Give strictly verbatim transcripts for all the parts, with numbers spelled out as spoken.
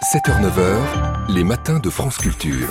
sept heures neuf heures, les matins de France Culture.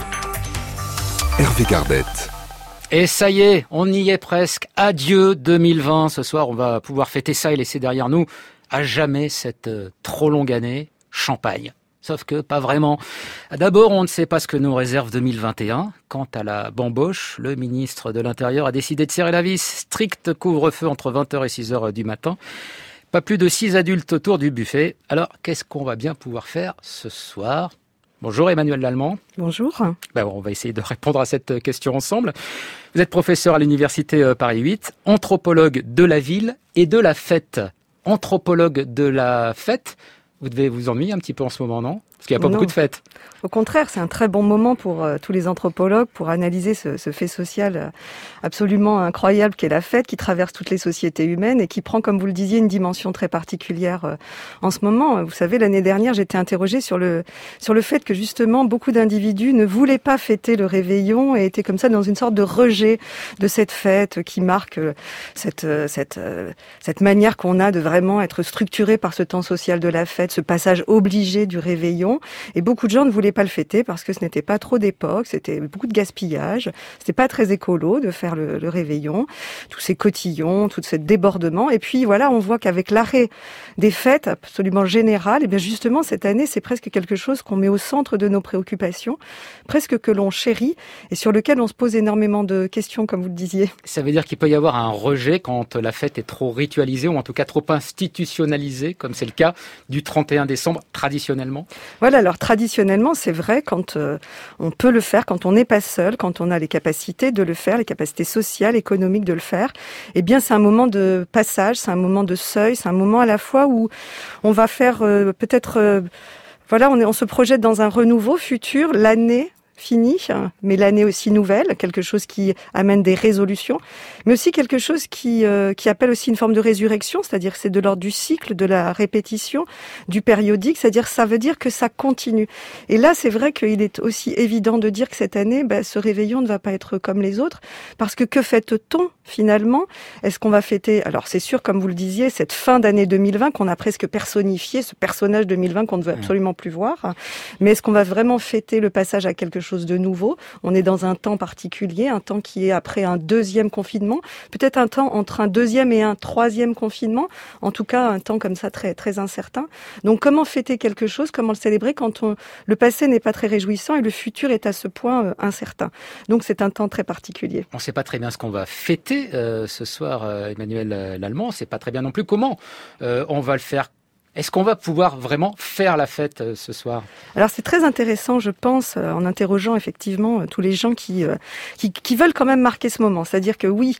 Hervé Gardette. Et ça y est, on y est presque. Adieu deux mille vingt. Ce soir, on va pouvoir fêter ça et laisser derrière nous à jamais cette euh, trop longue année. Champagne. Sauf que pas vraiment. D'abord, on ne sait pas ce que nous réserve deux mille vingt et un. Quant à la bamboche, le ministre de l'Intérieur a décidé de serrer la vis. Strict couvre-feu entre vingt heures et six heures du matin. Pas plus de six adultes autour du buffet. Alors, qu'est-ce qu'on va bien pouvoir faire ce soir ? Bonjour Emmanuel Lallemand. Bonjour. Ben, on va essayer de répondre à cette question ensemble. Vous êtes professeur à l'université Paris huit, anthropologue de la ville et de la fête. Anthropologue de la fête, vous devez vous ennuyer un petit peu en ce moment, non ? Parce qu'il n'y a pas non. beaucoup de fêtes. Au contraire, c'est un très bon moment pour euh, tous les anthropologues pour analyser ce, ce fait social euh, absolument incroyable qu'est la fête, qui traverse toutes les sociétés humaines et qui prend, comme vous le disiez, une dimension très particulière euh, en ce moment. Vous savez, l'année dernière, j'étais interrogée sur le sur le fait que justement beaucoup d'individus ne voulaient pas fêter le réveillon et étaient comme ça dans une sorte de rejet de cette fête qui marque euh, cette euh, cette euh, cette manière qu'on a de vraiment être structuré par ce temps social de la fête, ce passage obligé du réveillon. Et beaucoup de gens ne voulaient pas le fêter parce que ce n'était pas trop d'époque, c'était beaucoup de gaspillage, c'était pas très écolo de faire le, le réveillon, tous ces cotillons, tout ce débordement. Et puis voilà, on voit qu'avec l'arrêt des fêtes absolument générales, et bien justement cette année, c'est presque quelque chose qu'on met au centre de nos préoccupations, presque que l'on chérit et sur lequel on se pose énormément de questions, comme vous le disiez. Ça veut dire qu'il peut y avoir un rejet quand la fête est trop ritualisée ou en tout cas trop institutionnalisée, comme c'est le cas du trente et un décembre traditionnellement. Voilà, alors traditionnellement, c'est vrai, quand euh, on peut le faire, quand on n'est pas seul, quand on a les capacités de le faire, les capacités sociales, économiques de le faire, eh bien c'est un moment de passage, c'est un moment de seuil, c'est un moment à la fois où on va faire euh, peut-être, euh, voilà, on, est, on se projette dans un renouveau futur, l'année fini, mais l'année aussi nouvelle, quelque chose qui amène des résolutions, mais aussi quelque chose qui euh, qui appelle aussi une forme de résurrection, c'est-à-dire que c'est de l'ordre du cycle, de la répétition, du périodique, c'est-à-dire ça veut dire que ça continue. Et là, c'est vrai qu'il est aussi évident de dire que cette année, ben, ce réveillon ne va pas être comme les autres, parce que que fête-t-on finalement ? Est-ce qu'on va fêter, alors c'est sûr, comme vous le disiez, cette fin d'année deux mille vingt qu'on a presque personnifié, ce personnage deux mille vingt qu'on ne veut absolument plus voir, mais est-ce qu'on va vraiment fêter le passage à quelque chose chose de nouveau? On est dans un temps particulier, un temps qui est après un deuxième confinement, peut-être un temps entre un deuxième et un troisième confinement, en tout cas un temps comme ça très très incertain. Donc comment fêter quelque chose, comment le célébrer quand on, le passé n'est pas très réjouissant et le futur est à ce point euh, incertain. Donc c'est un temps très particulier. On ne sait pas très bien ce qu'on va fêter euh, ce soir, euh, Emmanuel Lallemand, on ne sait pas très bien non plus comment euh, on va le faire. Est-ce qu'on va pouvoir vraiment faire la fête euh, ce soir ? Alors c'est très intéressant, je pense, euh, en interrogeant effectivement euh, tous les gens qui, euh, qui qui veulent quand même marquer ce moment. C'est-à-dire que oui,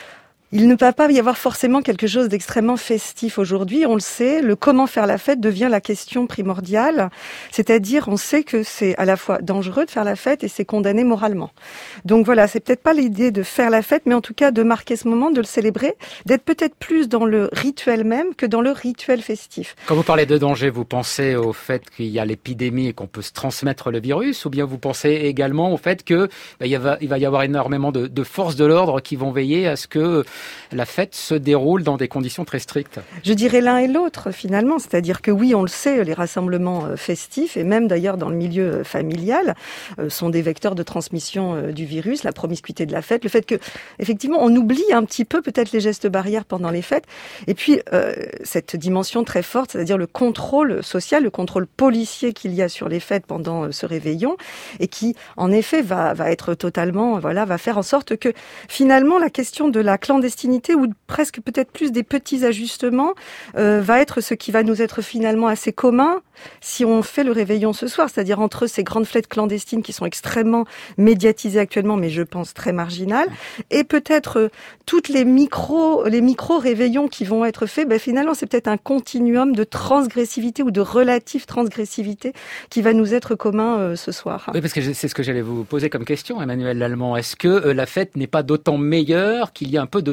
il ne va pas y avoir forcément quelque chose d'extrêmement festif aujourd'hui. On le sait, le comment faire la fête devient la question primordiale. C'est-à-dire, on sait que c'est à la fois dangereux de faire la fête et c'est condamné moralement. Donc voilà, c'est peut-être pas l'idée de faire la fête, mais en tout cas de marquer ce moment, de le célébrer, d'être peut-être plus dans le rituel même que dans le rituel festif. Quand vous parlez de danger, vous pensez au fait qu'il y a l'épidémie et qu'on peut se transmettre le virus, ou bien vous pensez également au fait que bah, il va, il va y avoir énormément de, de forces de l'ordre qui vont veiller à ce que la fête se déroule dans des conditions très strictes? Je dirais l'un et l'autre finalement, c'est-à-dire que oui, on le sait, les rassemblements festifs et même d'ailleurs dans le milieu familial euh, sont des vecteurs de transmission euh, du virus, la promiscuité de la fête, le fait que effectivement on oublie un petit peu peut-être les gestes barrières pendant les fêtes et puis euh, cette dimension très forte, c'est-à-dire le contrôle social, le contrôle policier qu'il y a sur les fêtes pendant euh, ce réveillon et qui en effet va va être totalement voilà, va faire en sorte que finalement la question de la clandestinité ou presque peut-être plus des petits ajustements euh, va être ce qui va nous être finalement assez commun si on fait le réveillon ce soir, c'est-à-dire entre ces grandes fêtes clandestines qui sont extrêmement médiatisées actuellement, mais je pense très marginales, et peut-être euh, toutes les micro les micro réveillons qui vont être faits. Ben finalement, c'est peut-être un continuum de transgressivité ou de relative transgressivité qui va nous être commun euh, ce soir. Oui, parce que c'est ce que j'allais vous poser comme question, Emmanuel Lallemand. Est-ce que euh, la fête n'est pas d'autant meilleure qu'il y a un peu de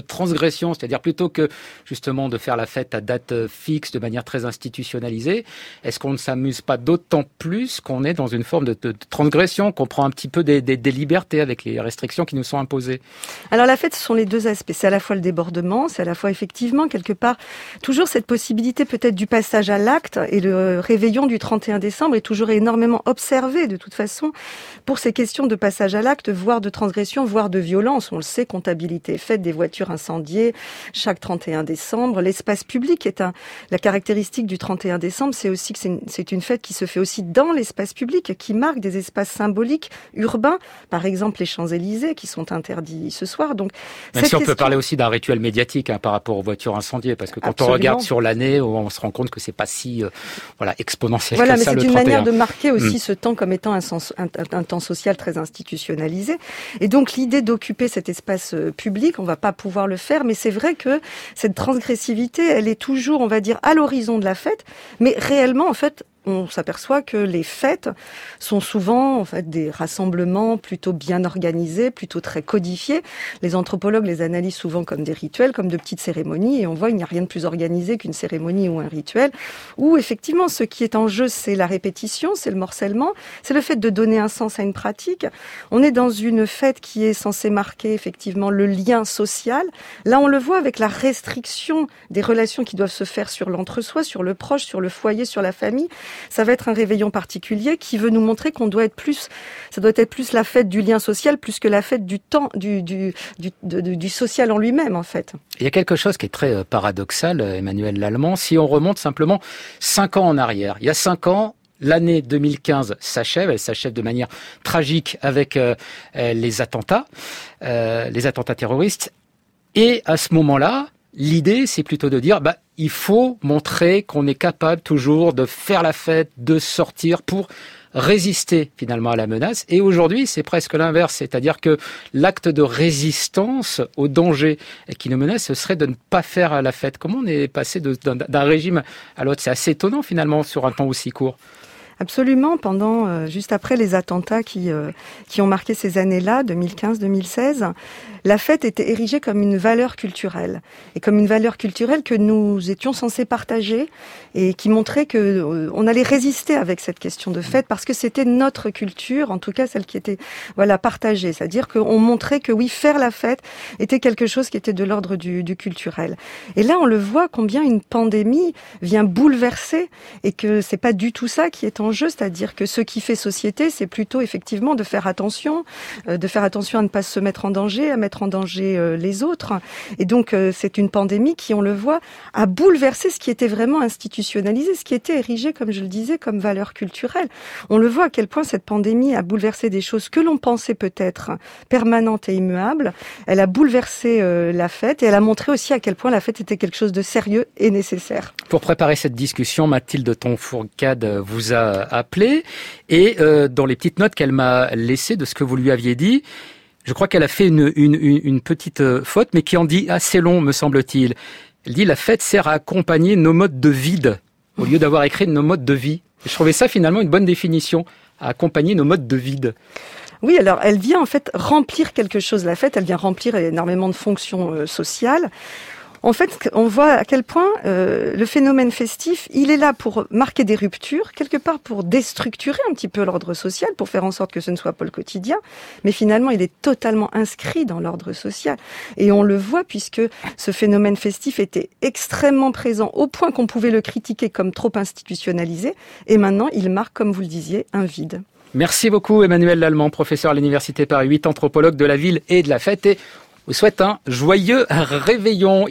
transgression, c'est-à-dire plutôt que justement de faire la fête à date fixe de manière très institutionnalisée, est-ce qu'on ne s'amuse pas d'autant plus qu'on est dans une forme de, de, de transgression, qu'on prend un petit peu des, des, des libertés avec les restrictions qui nous sont imposées? Alors la fête, ce sont les deux aspects. C'est à la fois le débordement, c'est à la fois effectivement quelque part toujours cette possibilité peut-être du passage à l'acte, et le réveillon du trente et un décembre est toujours énormément observé de toute façon pour ces questions de passage à l'acte, voire de transgression, voire de violence. On le sait, comptabilité est faite, des voitures incendiées chaque trente et un décembre. L'espace public est un, la caractéristique du trente et un décembre, c'est aussi que c'est une, c'est une fête qui se fait aussi dans l'espace public, qui marque des espaces symboliques urbains, par exemple les Champs-Élysées qui sont interdits ce soir. Donc, même si on question... peut parler aussi d'un rituel médiatique hein, par rapport aux voitures incendiées, parce que quand Absolument. on regarde sur l'année, on se rend compte que c'est pas si euh, voilà exponentiel voilà, que ça le Voilà, mais c'est une manière de trente et un. marquer aussi mmh. ce temps comme étant un, sens, un, un, un temps social très institutionnalisé. Et donc l'idée d'occuper cet espace public, on va pas pouvoir le faire, mais c'est vrai que cette transgressivité, elle est toujours, on va dire, à l'horizon de la fête, mais réellement, en fait, on s'aperçoit que les fêtes sont souvent en fait des rassemblements plutôt bien organisés, plutôt très codifiés. Les anthropologues les analysent souvent comme des rituels, comme de petites cérémonies, et on voit qu'il n'y a rien de plus organisé qu'une cérémonie ou un rituel, où effectivement ce qui est en jeu, c'est la répétition, c'est le morcellement, c'est le fait de donner un sens à une pratique. On est dans une fête qui est censée marquer effectivement le lien social. Là, on le voit avec la restriction des relations qui doivent se faire sur l'entre-soi, sur le proche, sur le foyer, sur la famille. Ça va être un réveillon particulier qui veut nous montrer qu'on doit être plus, ça doit être plus la fête du lien social plus que la fête du temps, du, du, du, de, du social en lui-même, en fait. Il y a quelque chose qui est très paradoxal, Emmanuel Lallemand, si on remonte simplement cinq ans en arrière. Il y a cinq ans, l'année deux mille quinze s'achève, elle s'achève de manière tragique avec euh, les attentats, euh, les attentats terroristes. Et à ce moment-là, l'idée, c'est plutôt de dire, bah, il faut montrer qu'on est capable toujours de faire la fête, de sortir pour résister finalement à la menace. Et aujourd'hui, c'est presque l'inverse, c'est-à-dire que l'acte de résistance au danger qui nous menace, ce serait de ne pas faire la fête. Comment on est passé de, d'un, d'un régime à l'autre? C'est assez étonnant finalement sur un temps aussi court. Absolument, pendant euh, juste après les attentats qui euh, qui ont marqué ces années-là, deux mille quinze deux mille seize, la fête était érigée comme une valeur culturelle et comme une valeur culturelle que nous étions censés partager et qui montrait que euh, on allait résister avec cette question de fête parce que c'était notre culture, en tout cas celle qui était voilà partagée, c'est-à-dire qu'on montrait que oui, faire la fête était quelque chose qui était de l'ordre du, du culturel. Et là, on le voit combien une pandémie vient bouleverser et que c'est pas du tout ça qui est en jeu, c'est-à-dire que ce qui fait société, c'est plutôt effectivement de faire attention, euh, de faire attention à ne pas se mettre en danger, à mettre en danger euh, les autres. Et donc, euh, c'est une pandémie qui, on le voit, a bouleversé ce qui était vraiment institutionnalisé, ce qui était érigé, comme je le disais, comme valeur culturelle. On le voit à quel point cette pandémie a bouleversé des choses que l'on pensait peut-être permanentes et immuables. Elle a bouleversé euh, la fête et elle a montré aussi à quel point la fête était quelque chose de sérieux et nécessaire. Pour préparer cette discussion, Mathilde Tonfourcade vous a appelé et euh, dans les petites notes qu'elle m'a laissées de ce que vous lui aviez dit, je crois qu'elle a fait une, une, une petite faute, mais qui en dit assez long, me semble-t-il. Elle dit « La fête sert à accompagner nos modes de vide », au lieu d'avoir écrit nos modes de vie. Et je trouvais ça finalement une bonne définition, à accompagner nos modes de vide. Oui, alors elle vient en fait remplir quelque chose. La fête, elle vient remplir énormément de fonctions euh, sociales. En fait, on voit à quel point euh, le phénomène festif, il est là pour marquer des ruptures, quelque part pour déstructurer un petit peu l'ordre social, pour faire en sorte que ce ne soit pas le quotidien, mais finalement, il est totalement inscrit dans l'ordre social. Et on le voit puisque ce phénomène festif était extrêmement présent, au point qu'on pouvait le critiquer comme trop institutionnalisé, et maintenant, il marque, comme vous le disiez, un vide. Merci beaucoup Emmanuel Lallemand, professeur à l'Université Paris huit, anthropologue de la ville et de la fête, et vous souhaite un joyeux réveillon.